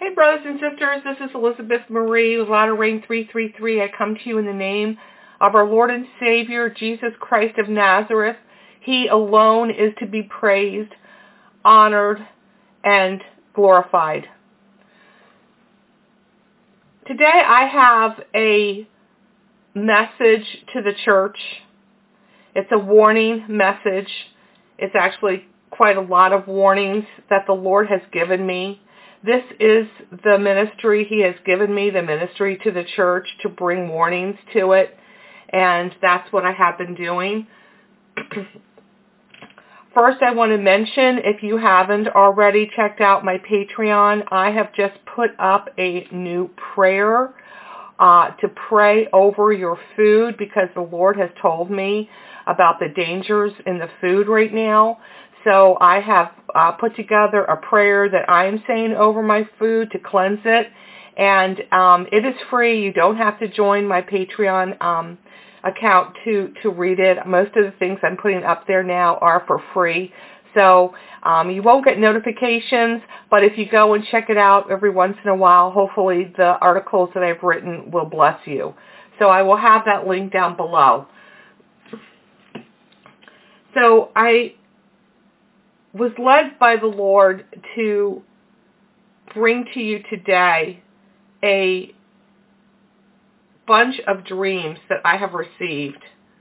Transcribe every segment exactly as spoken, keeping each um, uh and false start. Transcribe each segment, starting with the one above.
Hey, brothers and sisters, this is Elizabeth Marie with Latter Rain three three three. I come to you in the name of our Lord and Savior, Jesus Christ of Nazareth. He alone is to be praised, honored, and glorified. Today I have a message to the church. It's a warning message. It's actually quite a lot of warnings that the Lord has given me. This is the ministry He has given me, the ministry to the church, to bring warnings to it, and that's what I have been doing. First, I want to mention, if you haven't already checked out my Patreon, I have just put up a new prayer uh, to pray over your food, because the Lord has told me about the dangers in the food right now. So I have uh, put together a prayer that I am saying over my food to cleanse it. And um, it is free. You don't have to join my Patreon um, account to, to read it. Most of the things I'm putting up there now are for free. So um, you won't get notifications, but if you go and check it out every once in a while, hopefully the articles that I've written will bless you. So I will have that link down below. So I was led by the Lord to bring to you today a bunch of dreams that I have received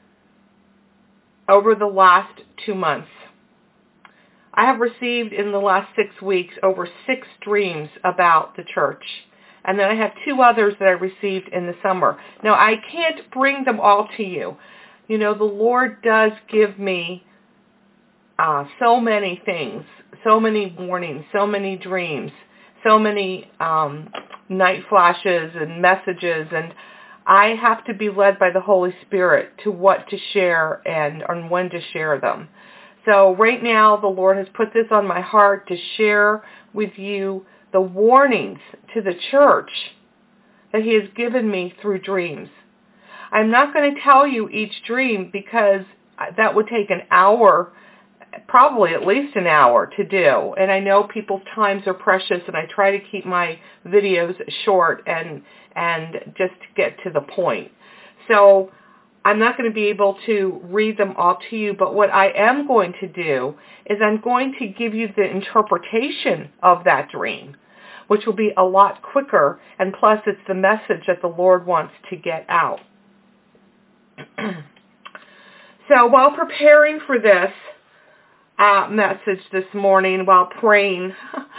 over the last two months. I have received in the last six weeks over six dreams about the church. And then I have two others that I received in the summer. Now, I can't bring them all to you. You know, the Lord does give me Uh, so many things, so many warnings, so many dreams, so many um, night flashes and messages, and I have to be led by the Holy Spirit to what to share and on when to share them. So right now the Lord has put this on my heart to share with you the warnings to the church that He has given me through dreams. I'm not going to tell you each dream, because that would take an hour, probably at least an hour to do. And I know people's times are precious, and I try to keep my videos short and and just get to the point. So I'm not going to be able to read them all to you, but what I am going to do is I'm going to give you the interpretation of that dream, which will be a lot quicker, and plus it's the message that the Lord wants to get out. So while preparing for this Uh, message this morning, while praying,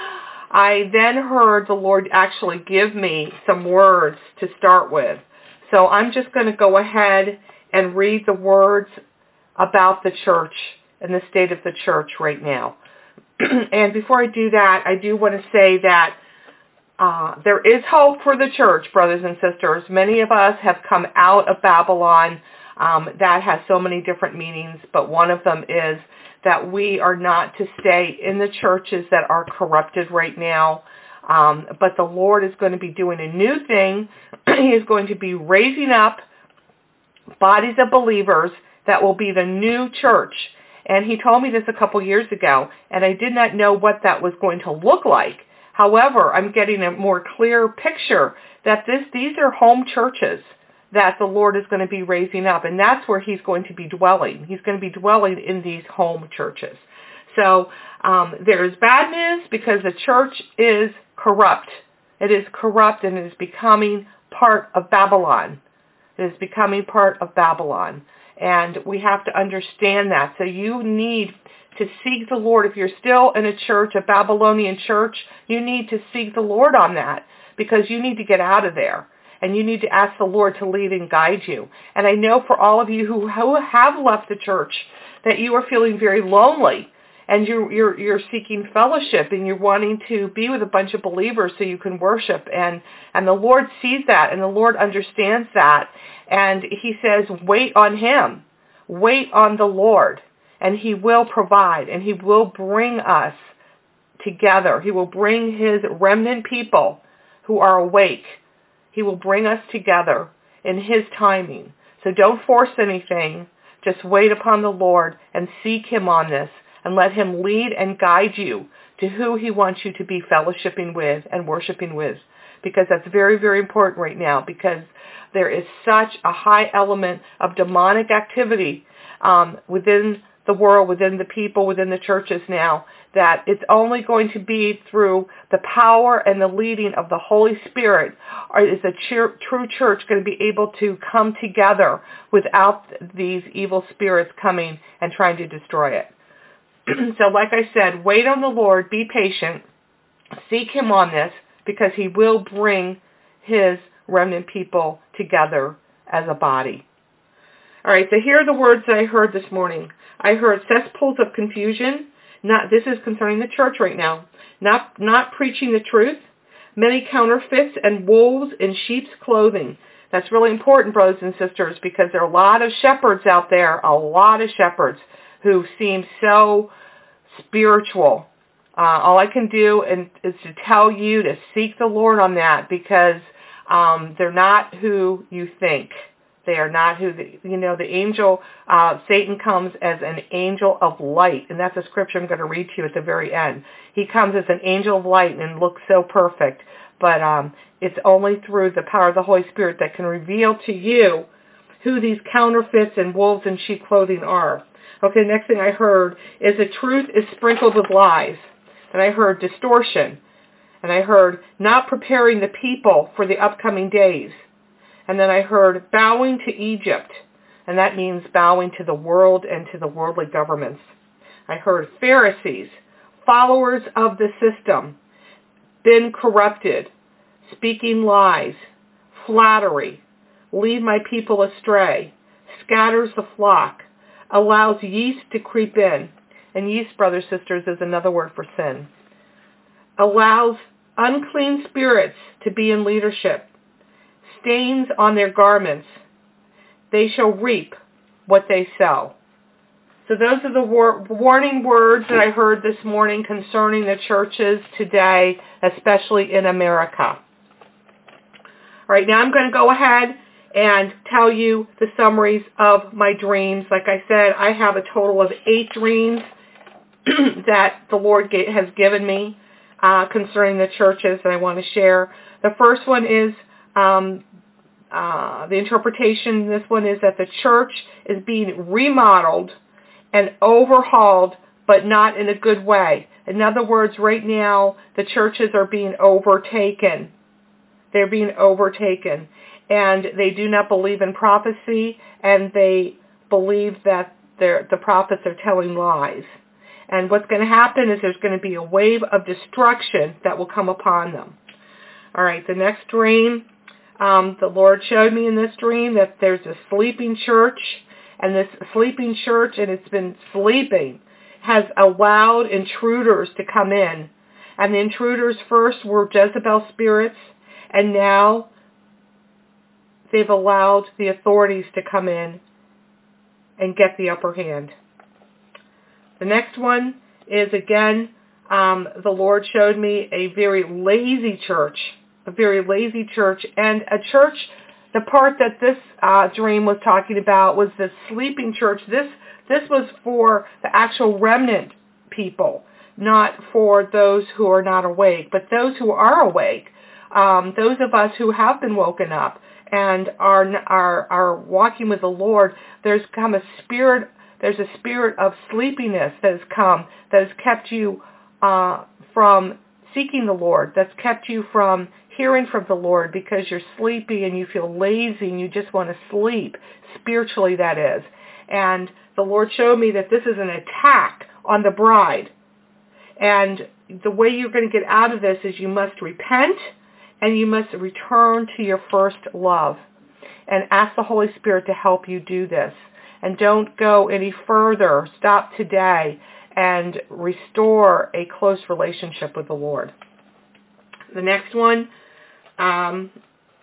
I then heard the Lord actually give me some words to start with. So I'm just going to go ahead and read the words about the church and the state of the church right now. And before I do that, I do want to say that uh, there is hope for the church, brothers and sisters. Many of us have come out of Babylon. Um, that has so many different meanings, but one of them is that we are not to stay in the churches that are corrupted right now. Um, but the Lord is going to be doing a new thing. He is going to be raising up bodies of believers that will be the new church. And He told me this a couple years ago, and I did not know what that was going to look like. However, I'm getting a more clear picture that this these are home churches that the Lord is going to be raising up, and that's where He's going to be dwelling. He's going to be dwelling in these home churches. So um, there is bad news, because the church is corrupt. It is corrupt, and it is becoming part of Babylon. It is becoming part of Babylon, and we have to understand that. So you need to seek the Lord. If you're still in a church, a Babylonian church, you need to seek the Lord on that, because you need to get out of there. And you need to ask the Lord to lead and guide you. And I know for all of you who, who have left the church that you are feeling very lonely, and you're, you're, you're seeking fellowship, and you're wanting to be with a bunch of believers so you can worship. And, and the Lord sees that, and the Lord understands that. And He says, wait on Him. Wait on the Lord, and He will provide, and He will bring us together. He will bring His remnant people who are awake. He will bring us together in His timing. So don't force anything. Just wait upon the Lord and seek Him on this. and let him lead and guide you to who he wants you to be fellowshipping with and worshiping with, because that's very, very important right now, because there is such a high element of demonic activity um, within the world, within the people, within the churches now, that it's only going to be through the power and the leading of the Holy Spirit or is a cheer, true church going to be able to come together without these evil spirits coming and trying to destroy it. So like I said, wait on the Lord, be patient, seek him on this, because he will bring his remnant people together as a body. All right, so here are the words that I heard this morning. I heard cesspools of confusion. Not this is concerning the church right now. Not not preaching the truth. Many counterfeits and wolves in sheep's clothing. That's really important, brothers and sisters, because there are a lot of shepherds out there, a lot of shepherds who seem so spiritual. Uh, all I can do and, is to tell you to seek the Lord on that, because um, they're not who you think. They are not who, the, you know, the angel, uh, Satan comes as an angel of light. And that's a scripture I'm going to read to you at the very end. He comes as an angel of light and looks so perfect. But um, it's only through the power of the Holy Spirit that can reveal to you who these counterfeits and wolves in sheep clothing are. Okay, next thing I heard is the truth is sprinkled with lies. And I heard distortion. And I heard not preparing the people for the upcoming days. And then I heard bowing to Egypt. And that means bowing to the world and to the worldly governments. I heard Pharisees, followers of the system, been corrupted, speaking lies, flattery, lead my people astray, scatters the flock, allows yeast to creep in. And yeast, brothers and sisters, is another word for sin. Allows unclean spirits to be in leadership. Stains on their garments. They shall reap what they sow. So those are the war- warning words that I heard this morning concerning the churches today, especially in America. All right, now I'm going to go ahead and tell you the summaries of my dreams. Like I said, I have a total of eight dreams that the Lord has given me uh, concerning the churches that I want to share. The first one is um, uh, the interpretation. This one is that the church is being remodeled and overhauled, but not in a good way. In other words, right now, the churches are being overtaken. They're being overtaken. And they do not believe in prophecy, and they believe that the prophets are telling lies. And what's going to happen is there's going to be a wave of destruction that will come upon them. All right, the next dream, um, the Lord showed me in this dream that there's a sleeping church, and this sleeping church, and it's been sleeping, has allowed intruders to come in. And the intruders first were Jezebel spirits, and now they've allowed the authorities to come in and get the upper hand. The next one is, again, um, the Lord showed me a very lazy church, a very lazy church, and a church, the part that this uh, dream was talking about was the sleeping church. This, this was for the actual remnant people, not for those who are not awake, but those who are awake, um, those of us who have been woken up and are, are, are walking with the Lord. There's come a spirit There's a spirit of sleepiness that has come, that has kept you uh, from seeking the Lord, that's kept you from hearing from the Lord because you're sleepy and you feel lazy and you just want to sleep, spiritually that is. And the Lord showed me that this is an attack on the bride. And the way you're going to get out of this is you must repent and you must return to your first love and ask the Holy Spirit to help you do this. And don't go any further. Stop today and restore a close relationship with the Lord. The next one um,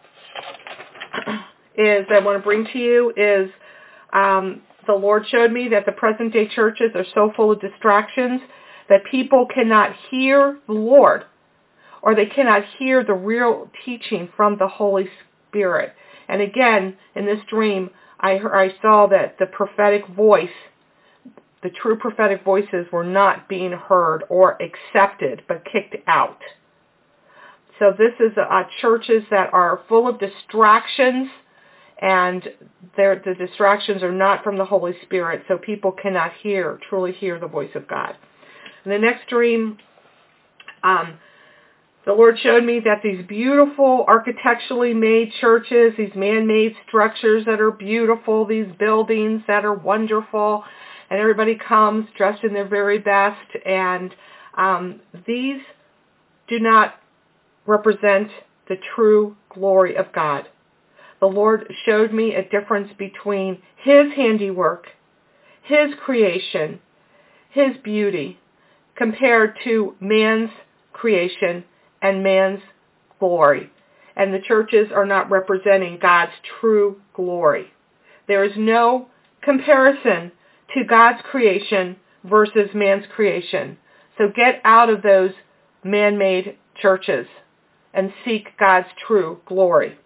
is I want to bring to you is um, the Lord showed me that the present day churches are so full of distractions that people cannot hear the Lord, or they cannot hear the real teaching from the Holy Spirit. And again, in this dream, I, I saw that the prophetic voice, the true prophetic voices were not being heard or accepted, but kicked out. So this is uh, churches that are full of distractions, and the distractions are not from the Holy Spirit, so people cannot hear, truly hear the voice of God. In the next dream, um, the Lord showed me that these beautiful architecturally made churches, these man-made structures that are beautiful, these buildings that are wonderful, and everybody comes dressed in their very best, and um, these do not represent the true glory of God. The Lord showed me a difference between His handiwork, His creation, His beauty, compared to man's creation and man's glory. And the churches are not representing God's true glory. There is no comparison to God's creation versus man's creation. So get out of those man-made churches and seek God's true glory.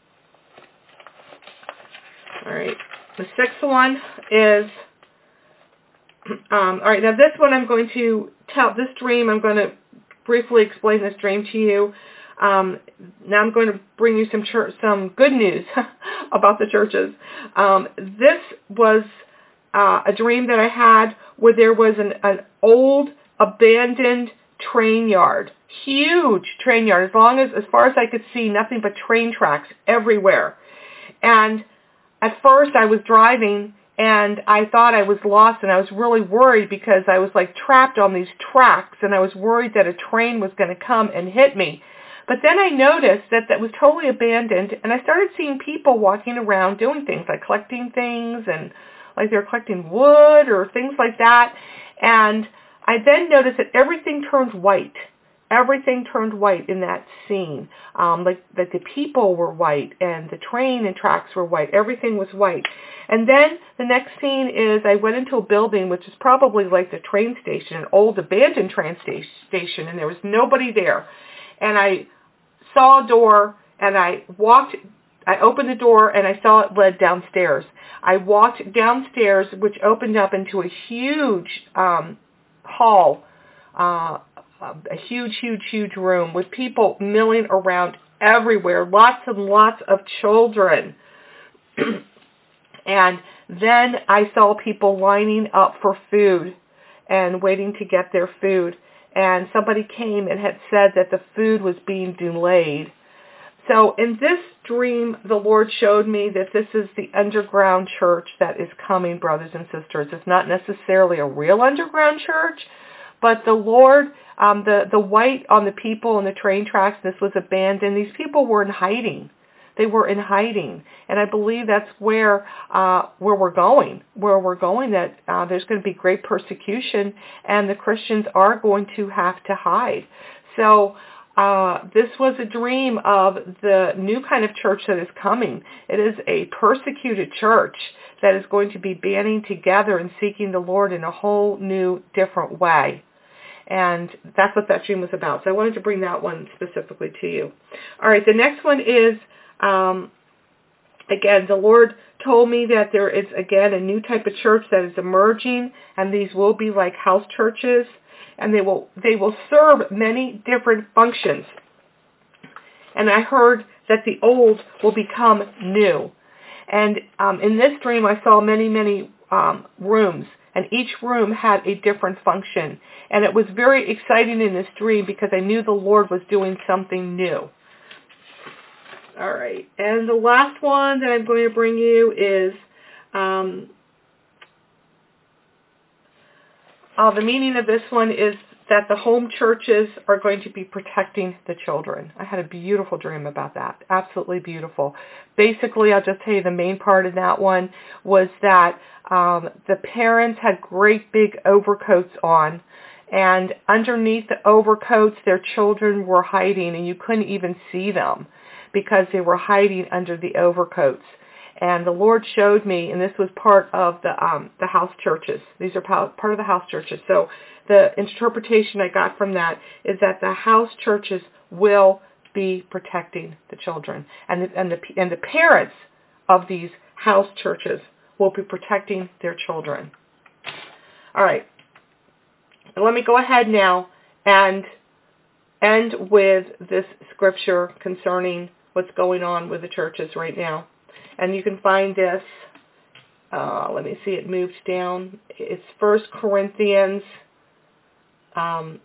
All right. The sixth one is, um, all right, now this one I'm going to tell, this dream, I'm going to briefly explain this dream to you. Um, now I'm going to bring you some church, some good news about the churches. Um, this was uh, a dream that I had where there was an, an old abandoned train yard, huge train yard, as long as, as far as I could see, nothing but train tracks everywhere. And at first I was driving and I thought I was lost, and I was really worried because I was like trapped on these tracks, and I was worried that a train was going to come and hit me. But then I noticed that that was totally abandoned, and I started seeing people walking around doing things like collecting things, and like they were collecting wood or things like that. And I then noticed that everything turned white. Everything turned white in that scene. Um, like that the people were white, and the train and tracks were white. Everything was white. And then the next scene is I went into a building, which is probably like the train station, an old abandoned train station, and there was nobody there. And I saw a door, and I walked, I opened the door, and I saw it led downstairs. I walked downstairs, which opened up into a huge um, hall, uh, a huge, huge, huge room with people milling around everywhere, lots and lots of children. And then I saw people lining up for food and waiting to get their food. And somebody came and had said that the food was being delayed. So in this dream, the Lord showed me that this is the underground church that is coming, brothers and sisters. It's not necessarily a real underground church, but the Lord, um, the, the white on the people in the train tracks, this was abandoned. These people were in hiding. They were in hiding. And I believe that's where uh, where we're going, where we're going, that uh, there's going to be great persecution, and the Christians are going to have to hide. So uh, this was a dream of the new kind of church that is coming. It is a persecuted church that is going to be banding together and seeking the Lord in a whole new, different way. And that's what that dream was about. So I wanted to bring that one specifically to you. All right, the next one is, um, again, the Lord told me that there is, again, a new type of church that is emerging, and these will be like house churches, and they will they will serve many different functions. And I heard that the old will become new. And um, in this dream, I saw many, many um, rooms, and each room had a different function. And it was very exciting in this dream because I knew the Lord was doing something new. All right. And the last one that I'm going to bring you is um, uh, the meaning of this one is that the home churches are going to be protecting the children. I had a beautiful dream about that. Absolutely beautiful. Basically, I'll just tell you the main part of that one was that um, the parents had great big overcoats on, and underneath the overcoats, their children were hiding, and you couldn't even see them because they were hiding under the overcoats. And the Lord showed me, and this was part of the um, the house churches. These are part of the house churches. So the interpretation I got from that is that the house churches will be protecting the children, and the, and the and the parents of these house churches will be protecting their children. All right. Let me go ahead now and end with this scripture concerning what's going on with the churches right now. And you can find this, uh, let me see, it moved down. It's First Corinthians um,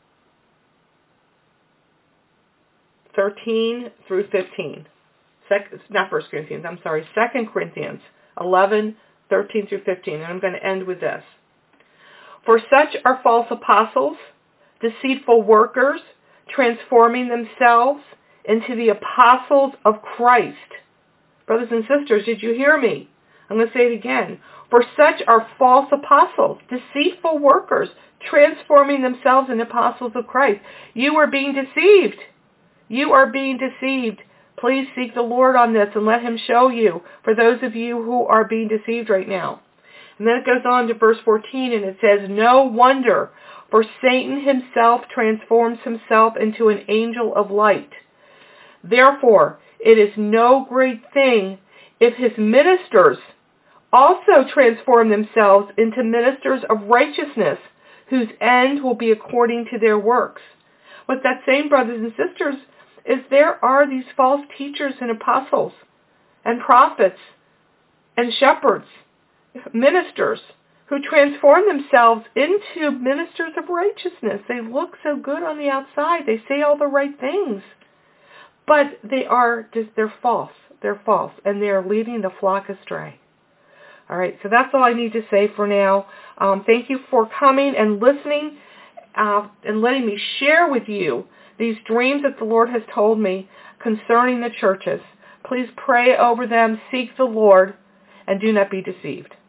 thirteen through fifteen. Sec- not First Corinthians, I'm sorry, Second Corinthians eleven, thirteen through fifteen. And I'm going to end with this. For such are false apostles, deceitful workers, transforming themselves into the apostles of Christ. Brothers and sisters, did you hear me? I'm going to say it again. For such are false apostles, deceitful workers, transforming themselves into apostles of Christ. You are being deceived. You are being deceived. Please seek the Lord on this and let him show you, for those of you who are being deceived right now. And then it goes on to verse fourteen, and it says, no wonder, for Satan himself transforms himself into an angel of light. Therefore, it is no great thing if his ministers also transform themselves into ministers of righteousness, whose end will be according to their works. What that's saying, brothers and sisters, is there are these false teachers and apostles and prophets and shepherds, ministers, who transform themselves into ministers of righteousness. They look so good on the outside. They say all the right things. But they are just, they're false. They're false. And they're leading the flock astray. All right, so that's all I need to say for now. Um, thank you for coming and listening uh, and letting me share with you these dreams that the Lord has told me concerning the churches. Please pray over them, seek the Lord, and do not be deceived.